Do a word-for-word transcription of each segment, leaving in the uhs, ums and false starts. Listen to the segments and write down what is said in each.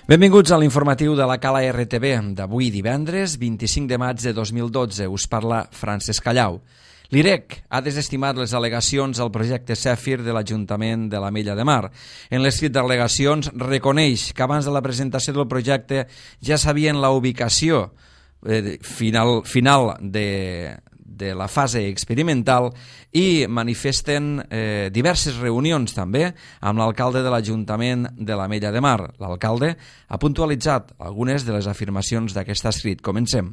Benvinguts a l'informatiu de la Cala R T V d'avui divendres vint-i-cinc de maig de dos mil dotze. Us parla Francesc Callau. L'I R E C ha desestimat les al·legacions al projecte Zèfir de l'Ajuntament de l'Ametlla de Mar. En l'escrit d'al·legacions reconeix que abans de la presentació del projecte ja sabien la ubicació eh, final, final de... de la fase experimental i manifesten eh, diverses reunions també amb l'alcalde de l'Ajuntament de l'Ametlla de Mar. L'alcalde ha puntualitzat algunes de les afirmacions d'aquest escrit. Comencem.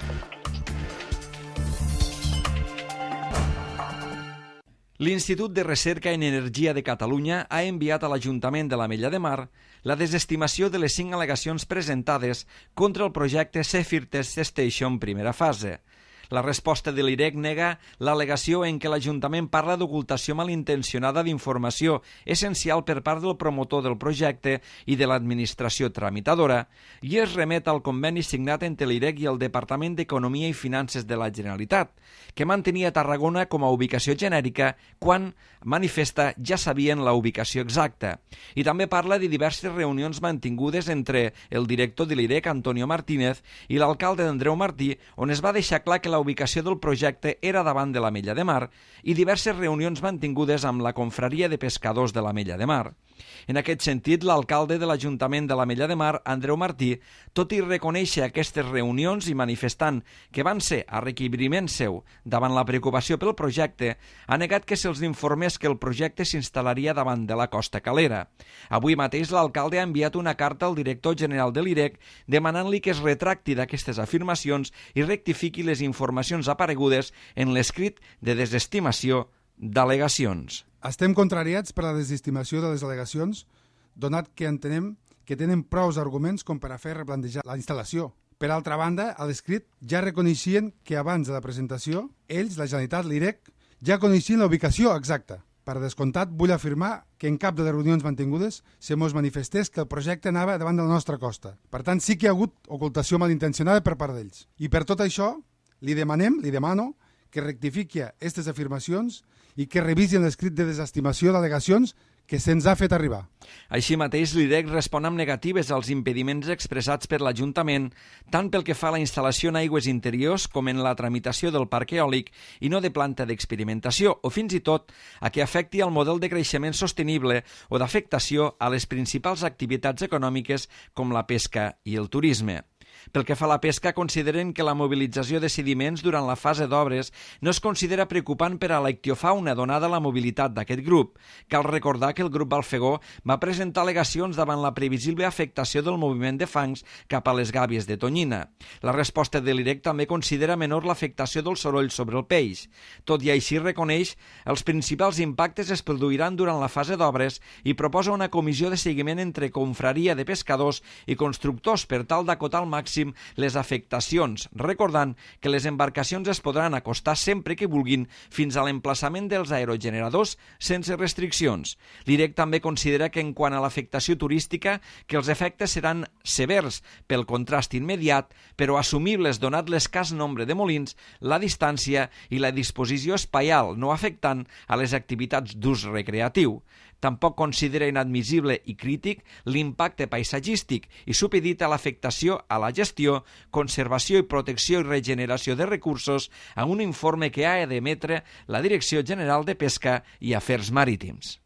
L'Institut de Recerca en Energia de Catalunya ha enviat a l'Ajuntament de l'Ametlla de Mar la desestimació de les cinc al·legacions presentades contra el projecte Zèfir Test Station primera fase. La resposta de l'I R E C nega l'al·legació en què l'Ajuntament parla d'ocultació malintencionada d'informació essencial per part del promotor del projecte i de l'administració tramitadora i es remet al conveni signat entre l'I R E C i el Departament d'Economia i Finances de la Generalitat, que mantenia Tarragona com a ubicació genèrica quan manifesta ja sabien la ubicació exacta. I també parla de diverses reunions mantingudes entre el director de l'I R E C, Antonio Martínez, i l'alcalde d'Andreu Martí, on es va deixar clar que la ubicació del projecte era davant de l'Ametlla de Mar i diverses reunions mantingudes amb la confraria de pescadors de l'Ametlla de Mar. En aquest sentit, l'alcalde de l'Ajuntament de l'Ametlla de Mar, Andreu Martí, tot i reconèixer aquestes reunions i manifestant que van ser a requeriment seu davant la preocupació pel projecte, ha negat que se'ls informés que el projecte s'instal·laria davant de la Costa Calera. Avui mateix l'alcalde ha enviat una carta al director general de l'I R E C demanant-li que es retracti d'aquestes afirmacions i rectifiqui les informacions aparegudes en l'escrit de desestimació d'al·legacions. Estem contrariats per la desestimació de les al·legacions, donat que entenem que tenen prous arguments com per a fer replantejar la instal·lació. Per altra banda, a l'escrit ja reconeixien que abans de la presentació, ells, la Generalitat, l'I R E C, ja coneixien la ubicació exacta. Per descomptat, vull afirmar que en cap de les reunions mantingudes se mos manifestés que el projecte anava davant de la nostra costa. Per tant, sí que hi ha hagut ocultació malintencionada per part d'ells. I per tot això, li demanem, li demano, que rectifiqui aquestes afirmacions i que revisi l'escrit de desestimació d'al·legacions que se'ns ha fet arribar. Així mateix, l'I R E C respon amb negatives als impediments expressats per l'Ajuntament, tant pel que fa a la instal·lació en aigües interiors com en la tramitació del parc eòlic i no de planta d'experimentació, o fins i tot a que afecti al model de creixement sostenible o d'afectació a les principals activitats econòmiques com la pesca i el turisme. Pel que fa a la pesca, consideren que la mobilització de sediments durant la fase d'obres no es considera preocupant per a la ictiofauna donada la mobilitat d'aquest grup. Cal recordar que el grup Balfegó va presentar al·legacions davant la previsible afectació del moviment de fangs cap a les gàbies de tonyina. La resposta de l'I R E C també considera menor l'afectació del soroll sobre el peix. Tot i així reconeix els principals impactes es produiran durant la fase d'obres i proposa una comissió de seguiment entre confraria de pescadors i constructors per tal d'acotar al màxim les afectacions, recordant que les embarcacions es podran acostar sempre que vulguin fins a l'emplaçament dels aerogeneradors sense restriccions. L'I R E C també considera que en quant a l'afectació turística, que els efectes seran severs pel contrast immediat, però assumibles donat l'escàs nombre de molins, la distància i la disposició espaial, no afectant a les activitats d'ús recreatiu. Tampoc considera inadmissible i crític l'impacte paisatgístic i supedita l'afectació a la gestió, conservació i protecció i regeneració de recursos a un informe que ha d'emetre la Direcció General de Pesca i Afers Marítims.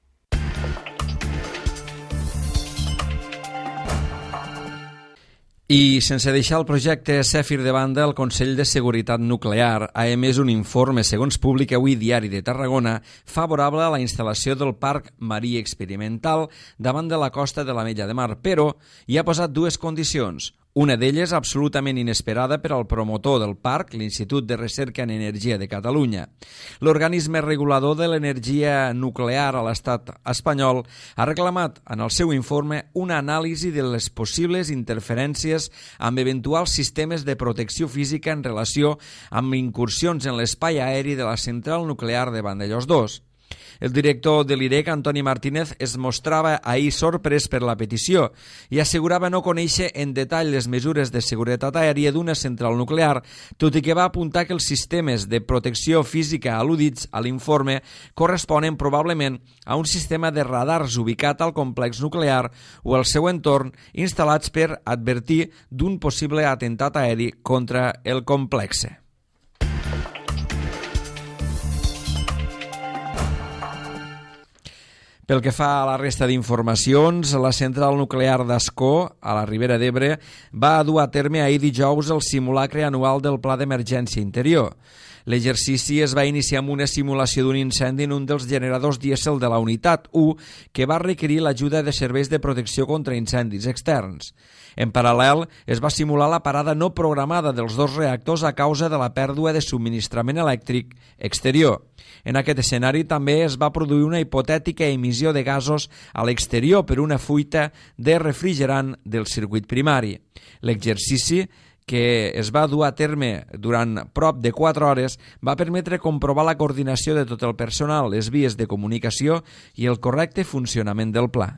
I sense deixar el projecte Zèfir de banda, el Consell de Seguretat Nuclear ha emès un informe, segons publica avui Diari de Tarragona, favorable a la instal·lació del Parc Marí Experimental davant de la costa de l'Ametlla de Mar, però hi ha posat dues condicions. Una d'elles absolutament inesperada per al promotor del parc, l'Institut de Recerca en Energia de Catalunya. L'organisme regulador de l'energia nuclear a l'estat espanyol ha reclamat en el seu informe una anàlisi de les possibles interferències amb eventuals sistemes de protecció física en relació amb incursions en l'espai aeri de la central nuclear de Vandellòs dos. El director de l'I R E C, Antoni Martínez, es mostrava ahir sorprès per la petició i assegurava no conèixer en detall les mesures de seguretat aèria d'una central nuclear, tot i que va apuntar que els sistemes de protecció física al·ludits a l'informe corresponen probablement a un sistema de radars ubicat al complex nuclear o al seu entorn instal·lats per advertir d'un possible atemptat aeri contra el complex. Pel que fa a la resta d'informacions, la central nuclear d'Ascó, a la Ribera d'Ebre, va dur a terme ahir dijous el simulacre anual del Pla d'Emergència Interior. L'exercici es va iniciar amb una simulació d'un incendi en un dels generadors dièsel de la unitat u, que va requerir l'ajuda de serveis de protecció contra incendis externs. En paral·lel, es va simular la parada no programada dels dos reactors a causa de la pèrdua de subministrament elèctric exterior. En aquest escenari també es va produir una hipotètica emissió de gasos a l'exterior per una fuita de refrigerant del circuit primari. L'exercici, que es va dur a terme durant prop de quatre hores, va permetre comprovar la coordinació de tot el personal, les vies de comunicació i el correcte funcionament del pla.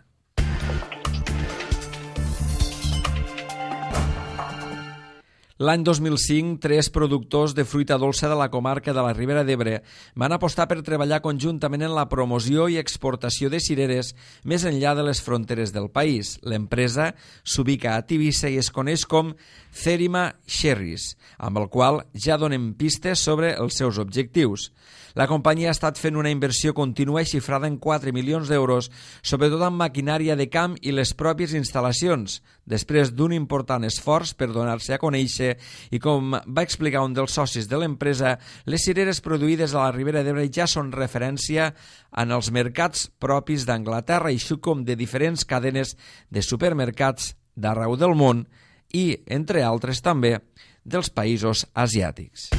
L'any dos mil cinc, tres productors de fruita dolça de la comarca de la Ribera d'Ebre van apostar per treballar conjuntament en la promoció i exportació de cireres més enllà de les fronteres del país. L'empresa s'ubica a Tivissa i es coneix com Cerima Cherries, amb el qual ja donem pistes sobre els seus objectius. La companyia ha estat fent una inversió contínua xifrada en quatre milions d'euros, sobretot en maquinària de camp i les pròpies instal·lacions, després d'un important esforç per donar-se a conèixer i, com va explicar un dels socis de l'empresa, les cireres produïdes a la Ribera d'Ebre ja són referència en els mercats propis d'Anglaterra, així com de diferents cadenes de supermercats d'arreu del món i, entre altres també, dels països asiàtics.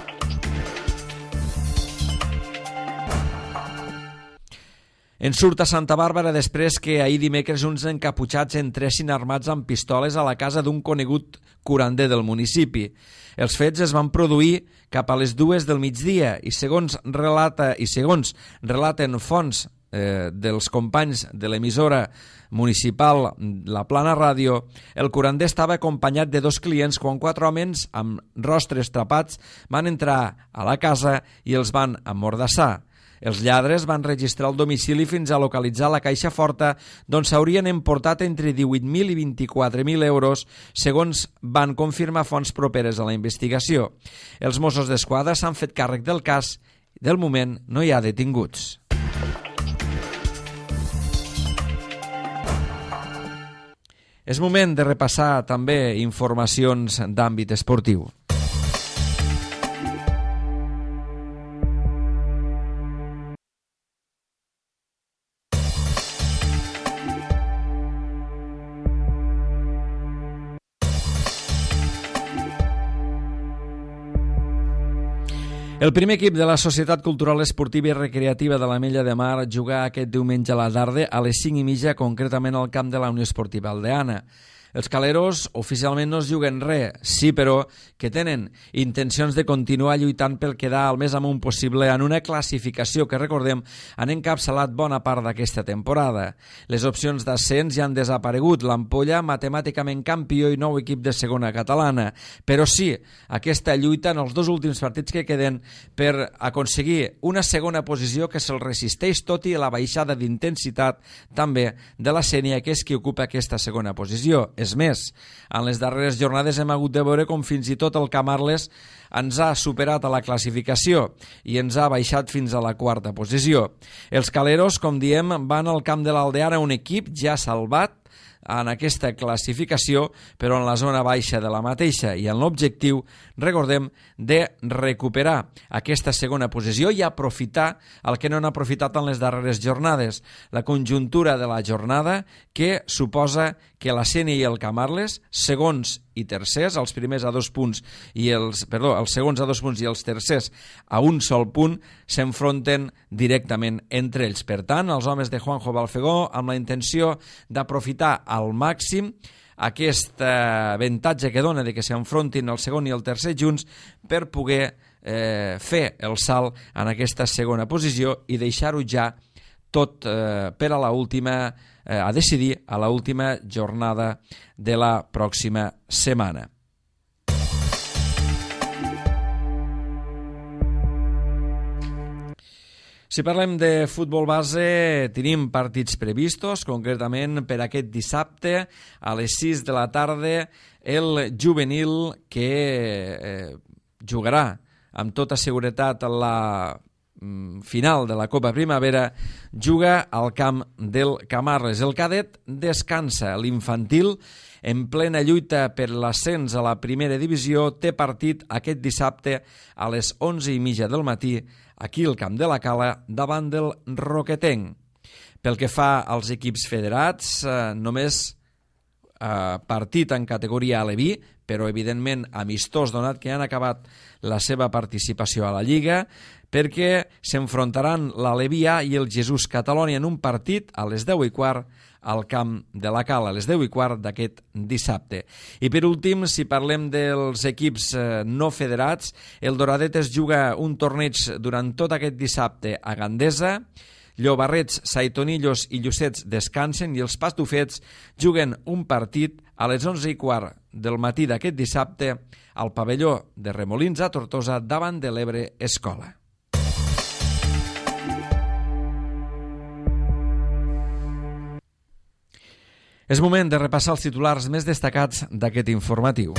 En surt a Santa Bàrbara després que ahir dimecres uns encaputxats entressin armats amb pistoles a la casa d'un conegut curander del municipi. Els fets es van produir cap a les dues del migdia i segons relata i segons relaten fonts eh, dels companys de l'emissora municipal La Plana Ràdio, el curander estava acompanyat de dos clients quan quatre homes amb rostres tapats van entrar a la casa i els van amordassar. Els lladres van registrar el domicili fins a localitzar la caixa forta, d'on s'haurien emportat entre divuit mil i vint-i-quatre mil euros, segons van confirmar fonts properes a la investigació. Els Mossos d'Esquadra s'han fet càrrec del cas i, del moment, no hi ha detinguts. És moment de repassar també informacions d'àmbit esportiu. El primer equip de la Societat Cultural Esportiva i Recreativa de l'Ametlla de Mar jugà aquest diumenge a la tarda a les cinc i mitja, concretament al camp de la Unió Esportiva Aldeana. Els caleros oficialment no es juguen res, sí però que tenen intencions de continuar lluitant pel quedar al més amunt possible en una classificació que, recordem, han encapçalat bona part d'aquesta temporada. Les opcions d'ascens ja han desaparegut, l'Ampolla matemàticament campió i nou equip de segona catalana, però sí, aquesta lluita en els dos últims partits que queden per aconseguir una segona posició que se'l resisteix tot i la baixada d'intensitat també de la Sénia, que és qui ocupa aquesta segona posició. És més, en les darreres jornades hem hagut de veure com fins i tot el Camarles ens ha superat a la classificació i ens ha baixat fins a la quarta posició. Els caleros, com diem, van al camp de l'Aldeana, un equip ja salvat en aquesta classificació, però en la zona baixa de la mateixa i en l'objectiu, recordem, de recuperar aquesta segona posició i aprofitar el que no han aprofitat en les darreres jornades, la conjuntura de la jornada que suposa que la Sénia i el Camarles, segons i tercers, els primers a dos punts i els, perdó, els segons a dos punts i els tercers a un sol punt, s'enfronten directament entre ells. Per tant, els homes de Juanjo Balfegó, amb la intenció d'aprofitar al màxim aquest avantatge que dona de que s'enfrontin el segon i el tercer junts per poder eh, fer el salt en aquesta segona posició i deixar-ho ja tot eh, per a la última, eh, a decidir a la última jornada de la pròxima setmana. Si parlem de futbol base, tenim partits previstos, concretament per aquest dissabte a les sis de la tarda, el juvenil que eh, jugarà amb tota seguretat la mm, final de la Copa Primavera, juga al camp del Camarles. El cadet descansa, l'infantil, en plena lluita per l'ascens a la primera divisió, té partit aquest dissabte a les onze i mitja del matí, aquí al Camp de la Cala, davant del Roquetenc. Pel que fa als equips federats, eh, només eh, partit en categoria aleví, però evidentment amistós, donat que han acabat la seva participació a la Lliga, perquè s'enfrontaran l'Aleví A i el Jesús Catalònia en un partit a les deu i quart al Camp de la Cala, a les deu i quart d'aquest dissabte. I per últim, si parlem dels equips eh, no federats, el Doradetes juga un torneig durant tot aquest dissabte a Gandesa, Llobarrets, Saitonillos i Llucets descansen i els Pastufets juguen un partit a les onze i quart del matí d'aquest dissabte al pavelló de Remolins a Tortosa davant de l'Ebre Escola. És moment de repassar els titulars més destacats d'aquest informatiu.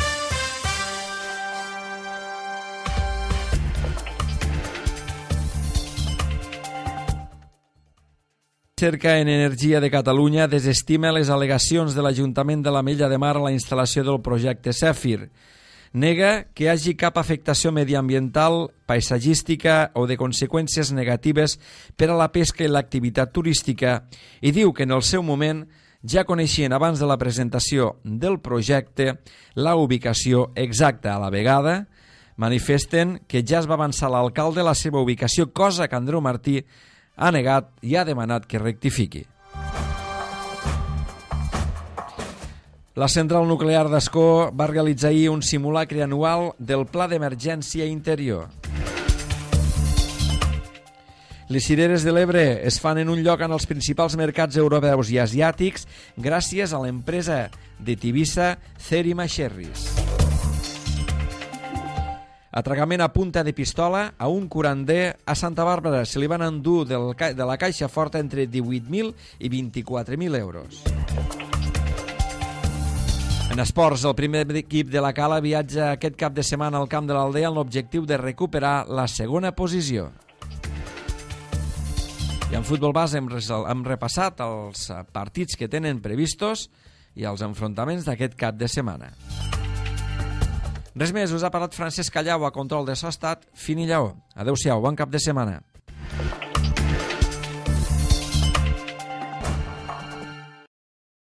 Cerca en Energia de Catalunya desestima les al·legacions de l'Ajuntament de l'Ametlla de Mar a la instal·lació del projecte Zèfir. Nega que hi hagi cap afectació mediambiental, paisatgística o de conseqüències negatives per a la pesca i l'activitat turística i diu que en el seu moment ja coneixien abans de la presentació del projecte la ubicació exacta. A la vegada manifesten que ja es va avançar l'alcalde la seva ubicació, cosa que Andreu Martí ha negat i ha demanat que rectifiqui. La central nuclear d'Ascó va realitzar ahir un simulacre anual del Pla d'Emergència Interior. Les cireres de l'Ebre es fan en un lloc en els principals mercats europeus i asiàtics gràcies a l'empresa de Tivissa Cerima Sherries. Atracament a punta de pistola a un curander a Santa Bàrbara. Se li van endur del, de la caixa forta entre divuit mil i vint-i-quatre mil euros. En esports, el primer equip de la Cala viatja aquest cap de setmana al camp de l'Aldea amb l'objectiu de recuperar la segona posició. I en futbol base hem, hem repassat els partits que tenen previstos i els enfrontaments d'aquest cap de setmana. Res més, us ha parlat Francesc Callau a control de so estat, fin i lleó. Adéu-siau, bon cap de setmana.